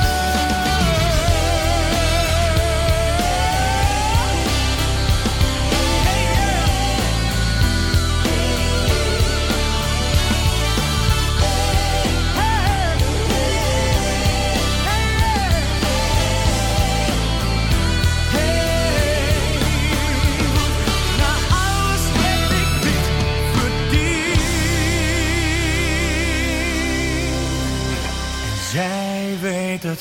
Na alles heb ik dit verdiend. En zij weet het.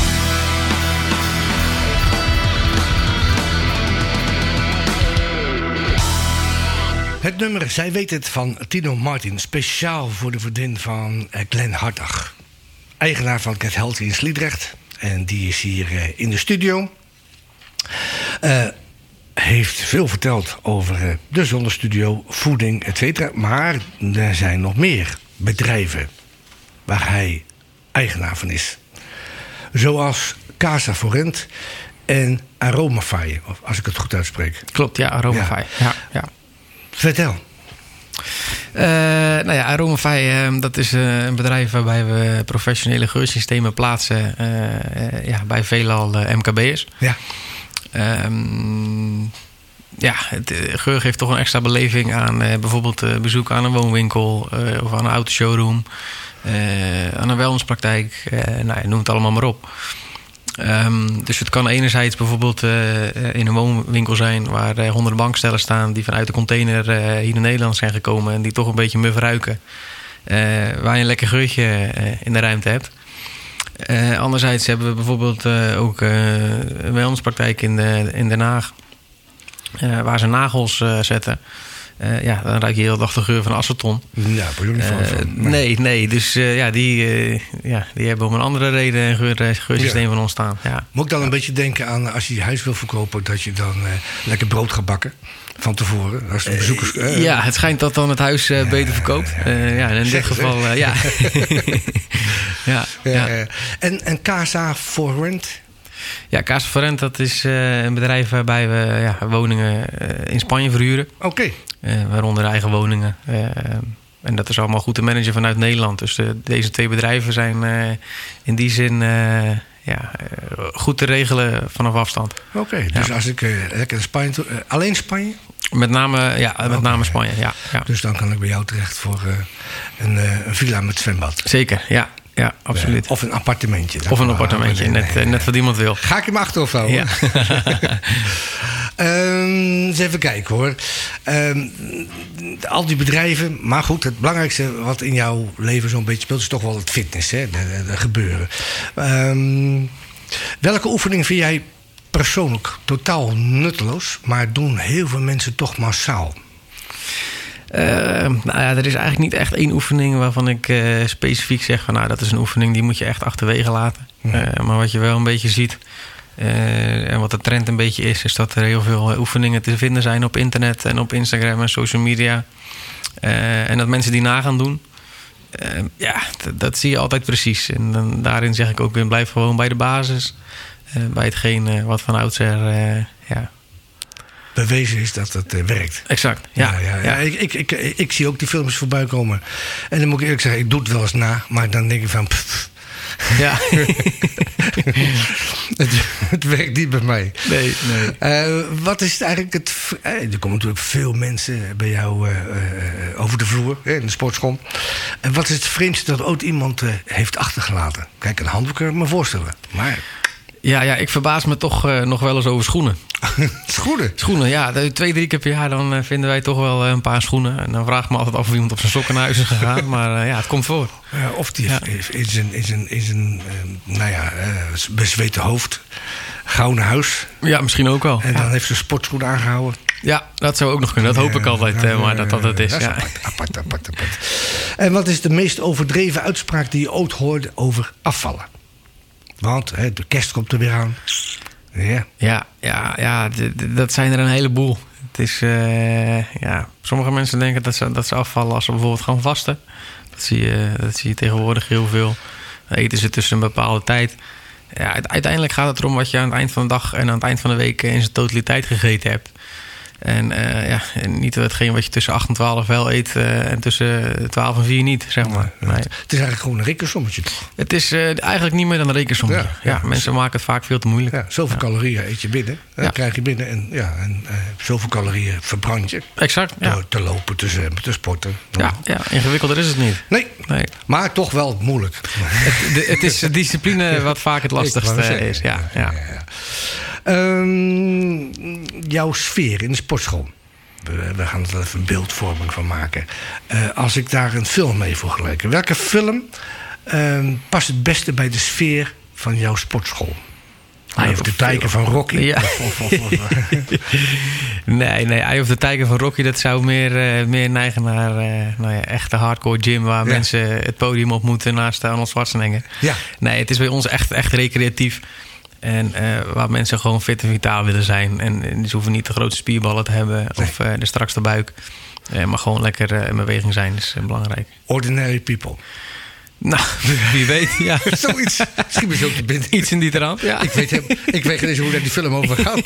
Het nummer Zij weet het van Tino Martin. Speciaal voor de vriendin van Glenn Hartog. Eigenaar van Get Healthy in Sliedrecht. En die is hier in de studio. Heeft veel verteld over de zonnestudio, voeding, etc. Maar er zijn nog meer bedrijven waar hij eigenaar van is. Zoals Casa Forent en Aromafy, als ik het goed uitspreek. Klopt, ja, Aromafy. Ja. Vertel. Nou ja, Aromafy, dat is een bedrijf waarbij we professionele geursystemen plaatsen bij veelal MKB'ers. Ja. Het geur geeft toch een extra beleving aan bijvoorbeeld bezoek aan een woonwinkel of aan een autoshowroom, aan een wellnesspraktijk, noem het allemaal maar op. Dus het kan enerzijds bijvoorbeeld in een woonwinkel zijn waar honderden bankstellen staan die vanuit de container hier in Nederland zijn gekomen en die toch een beetje muf ruiken. Waar je een lekker geurtje in de ruimte hebt. Anderzijds hebben we bijvoorbeeld ook een wellnesspraktijk in Den Haag. Waar ze nagels zetten. Dan ruik je heel de dag de geur van aceton. Ja, daar ben je niet van. Nee. Dus die hebben om een andere reden een geursysteem van ons staan. Ja. Moet ik dan een beetje denken aan als je je huis wil verkopen, dat je dan lekker brood gaat bakken van tevoren? Als de bezoekers. Het schijnt dat dan het huis beter verkoopt. In dit geval, ja. En Casa Forent? Ja, Casa Forent, dat is een bedrijf waarbij we woningen in Spanje verhuren. Oké. Waaronder eigen woningen. En dat is allemaal goed te managen vanuit Nederland. Dus deze twee bedrijven zijn in die zin goed te regelen vanaf afstand. Oké, dus als ik lekker in Spanje toe, alleen Spanje? Met name Spanje, ja. Dus dan kan ik bij jou terecht voor een villa met zwembad. Zeker, ja. Ja, absoluut. Of een appartementje. Of een appartementje, net wat iemand wil. Ga ik in mijn achterhoofd houden. Ja. Eens even kijken hoor. Al die bedrijven. Maar goed, het belangrijkste wat in jouw leven zo'n beetje speelt is toch wel het fitness. Hè? De gebeuren. Welke oefening vind jij persoonlijk totaal nutteloos, maar doen heel veel mensen toch massaal? Nou ja, er is eigenlijk niet echt één oefening waarvan ik specifiek zeg van, nou, dat is een oefening die moet je echt achterwege laten. Maar wat je wel een beetje ziet, en wat de trend een beetje is dat er heel veel oefeningen te vinden zijn op internet en op Instagram en social media. En dat mensen die na gaan doen, dat zie je altijd precies. En dan, daarin zeg ik ook weer, blijf gewoon bij de basis. Bij hetgeen wat van oudsher bewezen is dat het werkt. Exact, ja. Ik zie ook die films voorbij komen. En dan moet ik eerlijk zeggen, ik doe het wel eens na. Maar dan denk ik van... Ja. het werkt niet bij mij. Nee. Wat is het eigenlijk er komen natuurlijk veel mensen bij jou over de vloer, in de sportschool. En wat is het vreemdste dat ooit iemand heeft achtergelaten? Kijk, een handdoek kan ik me voorstellen. Maar... Ja, ik verbaas me toch nog wel eens over schoenen. Schoenen, ja. 2-3 keer per jaar dan vinden wij toch wel een paar schoenen. En dan vraag ik me altijd af of iemand op zijn sokken naar huis is gegaan. Maar het komt voor. Of die is een bezweten hoofd gauw naar huis. Ja, misschien ook wel. En dan heeft ze sportschoenen aangehouden. Ja, dat zou ook nog kunnen. Dat hoop ik altijd, maar dat het is. Dat is apart. En wat is de meest overdreven uitspraak die je ooit hoorde over afvallen? Want de kerst komt er weer aan. Ja, dat zijn er een heleboel. Het is, sommige mensen denken dat ze afvallen als ze bijvoorbeeld gaan vasten. Dat zie je tegenwoordig heel veel. Dan eten ze tussen een bepaalde tijd. Ja, uiteindelijk gaat het erom wat je aan het eind van de dag en aan het eind van de week in zijn totaliteit gegeten hebt. En niet hetgeen wat je tussen 8 en 12 wel eet en tussen 12 en 4 niet, zeg maar. Nee. Het is eigenlijk gewoon een rekensommetje, toch? Het is eigenlijk niet meer dan een rekensommetje. Ja, mensen maken het vaak veel te moeilijk. Ja, zoveel calorieën eet je binnen. Dan krijg je binnen en zoveel calorieën verbrand je. Exact, door te lopen, te sporten. Ja, ingewikkelder is het niet. Nee. Maar toch wel moeilijk. Het is discipline wat vaak het lastigste is. Ja. Jouw sfeer in de sportschool. We gaan er even een beeldvorming van maken. Als ik daar een film mee vergelijk. Welke film past het beste bij de sfeer van jouw sportschool? Eye of the Tiger van Rocky? Ja. Nee, Eye of the Tiger van Rocky, dat zou meer neigen naar echte hardcore gym waar mensen het podium op moeten naast Arnold Schwarzenegger. Ja. Nee, het is bij ons echt recreatief. En waar mensen gewoon fit en vitaal willen zijn. En ze hoeven niet de grote spierballen te hebben of de strakste buik. Maar gewoon lekker in beweging zijn is belangrijk. Ordinary people. Nou, wie weet, ja. Zoiets. Misschien is ook te binnen. Iets in die trant, ja. Ik weet geen eens hoe daar die film over gaat.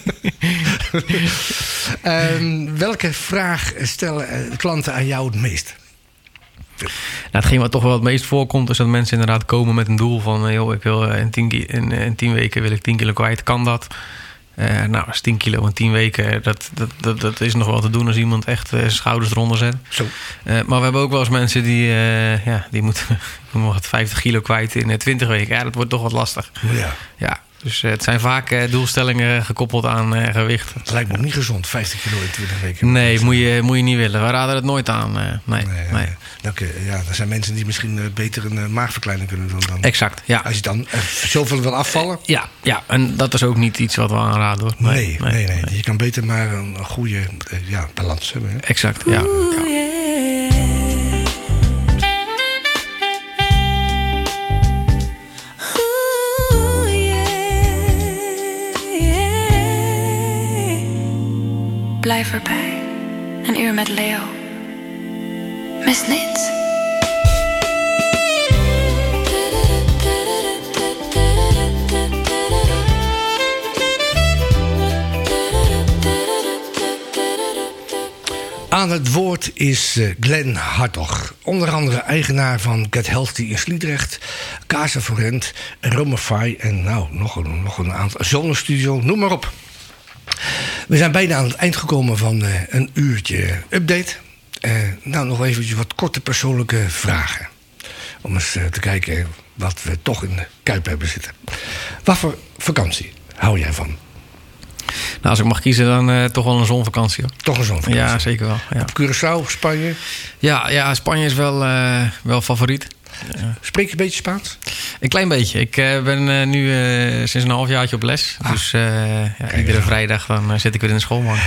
Welke vraag stellen klanten aan jou het meest? Nou, hetgeen wat toch wel het meest voorkomt is dat mensen inderdaad komen met een doel van... ik wil in 10 weken wil ik 10 kilo kwijt. Kan dat? Als 10 kilo in 10 weken, dat is nog wel te doen als iemand echt schouders eronder zet. Zo. Maar we hebben ook wel eens mensen die moeten 50 kilo kwijt in 20 weken. Ja, dat wordt toch wat lastig. Ja. Dus het zijn vaak doelstellingen gekoppeld aan gewicht. Het lijkt me ook niet gezond, 50 kilo in 20 weken. Nee, moet je niet willen. We raden het nooit aan. Nee. Er zijn mensen die misschien beter een maagverkleining kunnen doen dan. Exact, ja. Als je dan zoveel wil afvallen. Ja, en dat is ook niet iets wat we aanraden, hoor. Nee. Je kan beter maar een goede balans hebben. Hè? Exact, ja. Blijf erbij. Een uur met Leo. Mis niets. Aan het woord is Glenn Hartog. Onder andere eigenaar van Get Healthy in Sliedrecht, Casa Forent, Romafy en nog een aantal. Zonnestudio, noem maar op. We zijn bijna aan het eind gekomen van een uurtje update. Nog even wat korte persoonlijke vragen. Om eens te kijken wat we toch in de kuip hebben zitten. Wat voor vakantie hou jij van? Nou, als ik mag kiezen, dan toch wel een zonvakantie, hoor. Toch een zonvakantie? Ja, zeker wel. Ja. Op Curaçao, Spanje? Ja, Spanje is wel favoriet. Spreek je een beetje Spaans? Een klein beetje. Ik ben nu sinds een halfjaartje op les. Dus iedere vrijdag dan zit ik weer in de schoolbank.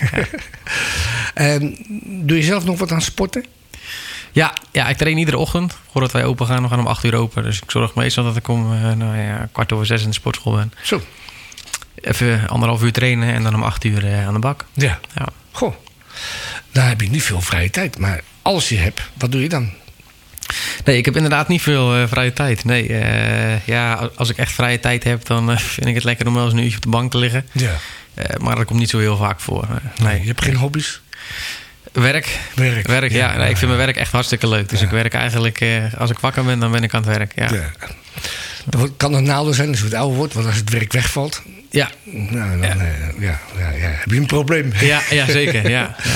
Doe je zelf nog wat aan sporten? Ja, ik train iedere ochtend. Voordat wij open gaan, we gaan om 8 uur open. Dus ik zorg meestal dat ik om 5:15 in de sportschool ben. Zo. Even 1,5 uur trainen en dan om 8 uur aan de bak. Ja. Goh. Daar heb je niet veel vrije tijd. Maar als je hebt, wat doe je dan? Nee, ik heb inderdaad niet veel vrije tijd. Nee, als ik echt vrije tijd heb, dan vind ik het lekker om wel eens een uurtje op de bank te liggen. Ja. Maar dat komt niet zo heel vaak voor. Nee, je hebt geen hobby's? Werk, ja. Nee, ik vind mijn werk echt hartstikke leuk. Dus ik werk eigenlijk, als ik wakker ben, dan ben ik aan het werk. Ja. Dat kan een nadeel zijn als je het ouder wordt, want als het werk wegvalt. Ja. Nou, dan heb je een probleem. Ja, zeker.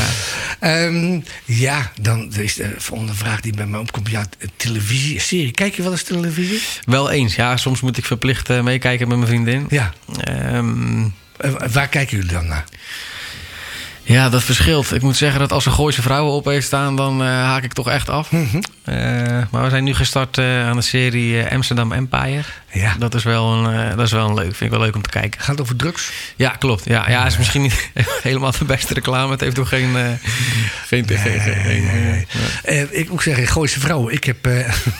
Ja. Dan is de volgende vraag die bij mij opkomt. Ja, televisie, serie. Kijk je wel eens televisie? Wel eens, ja. Soms moet ik verplicht meekijken met mijn vriendin. Ja. Waar kijken jullie dan naar? Ja, dat verschilt. Ik moet zeggen dat als er Gooise Vrouwen op heeft staan, dan haak ik toch echt af. Mm-hmm. Maar we zijn nu gestart aan de serie Amsterdam Empire. Ja. Dat is wel een leuk. Vind ik wel leuk om te kijken. Gaat het over drugs? Ja, klopt. Ja, is misschien niet helemaal de beste reclame. Het heeft toch geen tv. Nee. Ik moet zeggen, Gooise Vrouwen. Ik heb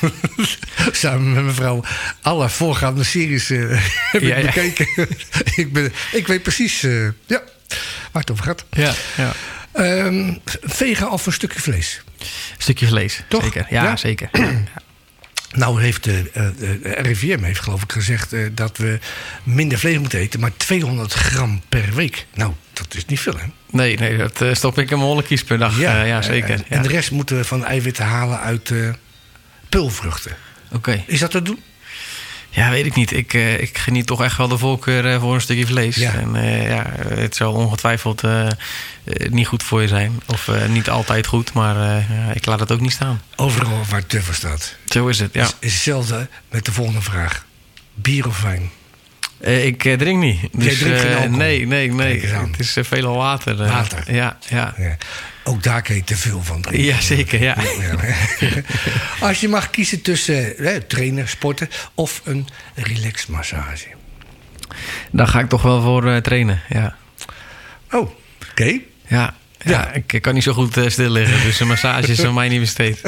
samen met mijn vrouw alle voorgaande series bekeken. Ik weet precies waar het over gaat. Ja. Vegan of een stukje vlees? Een stukje vlees, toch? Zeker. Ja, zeker. Nou heeft de RIVM heeft geloof ik gezegd dat we minder vlees moeten eten, maar 200 gram per week. Nou, dat is niet veel, hè? Nee, dat stop ik in mijn holle kies per dag. Ja, zeker. En de rest moeten we van eiwitten halen uit peulvruchten. Oké. Is dat te doen? Ja, weet ik niet. Ik geniet toch echt wel de voorkeur voor een stukje vlees. Ja. En het zal ongetwijfeld niet goed voor je zijn. Of niet altijd goed, maar ik laat het ook niet staan. Overal waar Tuffer staat. Zo is het, ja. Is hetzelfde met de volgende vraag. Bier of wijn? Ik drink niet. Dus, jij drinkt geen alcohol? Nee. Het is veelal water. Water? Ja. Ook daar kan je te veel van drinken. Ja, zeker, ja. Als je mag kiezen tussen trainen, sporten of een relaxmassage. Dan ga ik toch wel voor trainen, ja. Oh, oké. Ja, ik kan niet zo goed stil liggen. Dus een massage is aan mij niet besteed.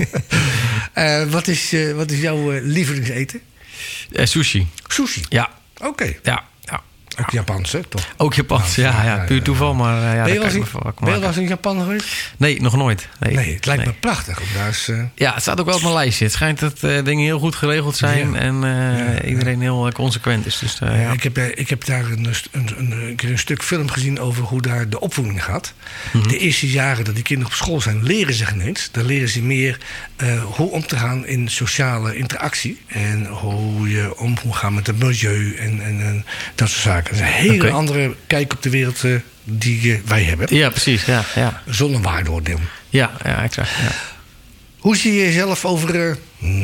Wat is jouw lievelingseten? Sushi. Sushi? Ja. Oké. Ja. Ook Japans, hè? Toch? Ook Japans, ja. Puur toeval, maar ben je wel eens in Japan geweest? Nee, nog nooit. Nee, het lijkt me prachtig. Daar is, ja, het staat ook wel op mijn lijstje. Het schijnt dat dingen heel goed geregeld zijn en iedereen heel consequent is. Dus, Ik heb daar een stuk film gezien over hoe daar de opvoeding gaat. Mm-hmm. De eerste jaren dat die kinderen op school zijn, leren ze geen eens. Dan leren ze meer hoe om te gaan in sociale interactie. En hoe je om moet gaan met het milieu en dat soort zaken. Dat is een hele andere kijk op de wereld die wij hebben. Ja, precies. Ja. Zonder waardeoordeel. Ja, exact. Ja. Hoe zie je jezelf over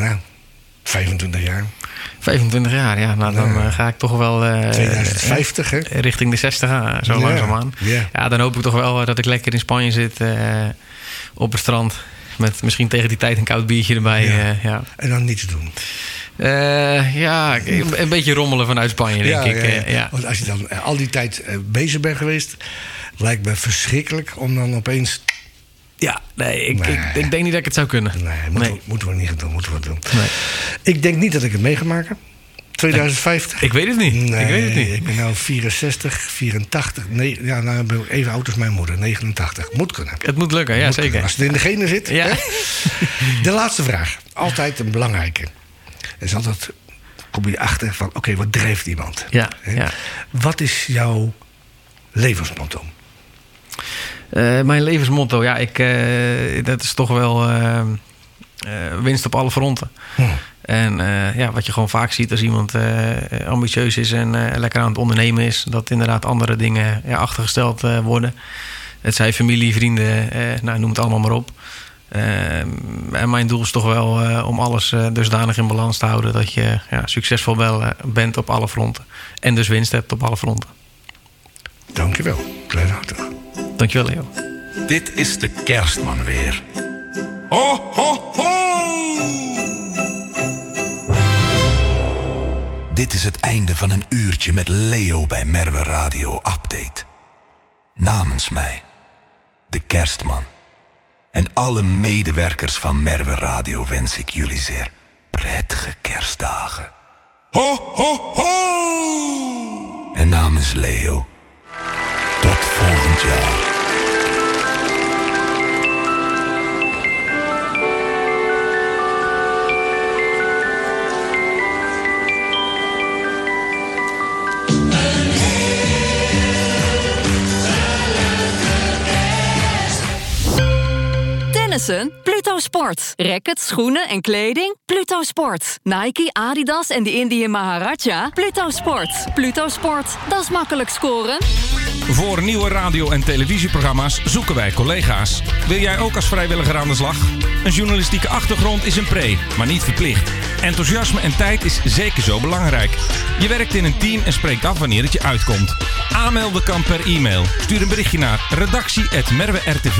25 jaar? 25 jaar, ja. Nou, dan ga ik toch wel 2050, hè? Richting de 60 zo langzaamaan. Yeah. Ja, dan hoop ik toch wel dat ik lekker in Spanje zit op het strand. Met misschien tegen die tijd een koud biertje erbij. Ja. En dan niets doen. Een beetje rommelen vanuit Spanje, denk ik. Ja. Want als je dan al die tijd bezig bent geweest, lijkt me verschrikkelijk om dan opeens. Ja, ik denk niet dat ik het zou kunnen. Moeten we niet doen. Nee. Ik denk niet dat ik het mee ga maken. 2050. Ik weet het niet. Nee, ik ben nou 64, 84. Nee, nou ben ik even oud als mijn moeder. 89. Moet kunnen. Het moet lukken, ja, zeker. Kunnen. Als het in de genen zit. Ja. Hè? De laatste vraag. Altijd een belangrijke. Er is altijd, kom je achter van, oké, wat drijft iemand? Ja. Wat is jouw levensmotto? Mijn levensmotto, dat is toch wel winst op alle fronten. En wat je gewoon vaak ziet als iemand ambitieus is en lekker aan het ondernemen is, dat inderdaad andere dingen achtergesteld worden. Het zijn familie, vrienden, noem het allemaal maar op. En mijn doel is toch wel om alles dusdanig in balans te houden dat je succesvol bent op alle fronten. En dus winst hebt op alle fronten. Dankjewel, Glenn Hartog. Dankjewel, Leo. Dit is de Kerstman weer. Ho, ho, ho! dit is het einde van een uurtje met Leo bij Merwe Radio Update. Namens mij, de Kerstman, en alle medewerkers van Merwe Radio wens ik jullie zeer prettige kerstdagen. Ho, ho, ho! En namens Leo, tot volgend jaar. Tennissen? Pluto Sport. Rackets, schoenen en kleding? Pluto Sport. Nike, Adidas en de Indian Maharaja? Pluto Sport. Pluto Sport, dat is makkelijk scoren. Voor nieuwe radio- en televisieprogramma's zoeken wij collega's. Wil jij ook als vrijwilliger aan de slag? Een journalistieke achtergrond is een pre, maar niet verplicht. Enthousiasme en tijd is zeker zo belangrijk. Je werkt in een team en spreekt af wanneer het je uitkomt. Aanmelden kan per e-mail. Stuur een berichtje naar redactie@merwertv.nl.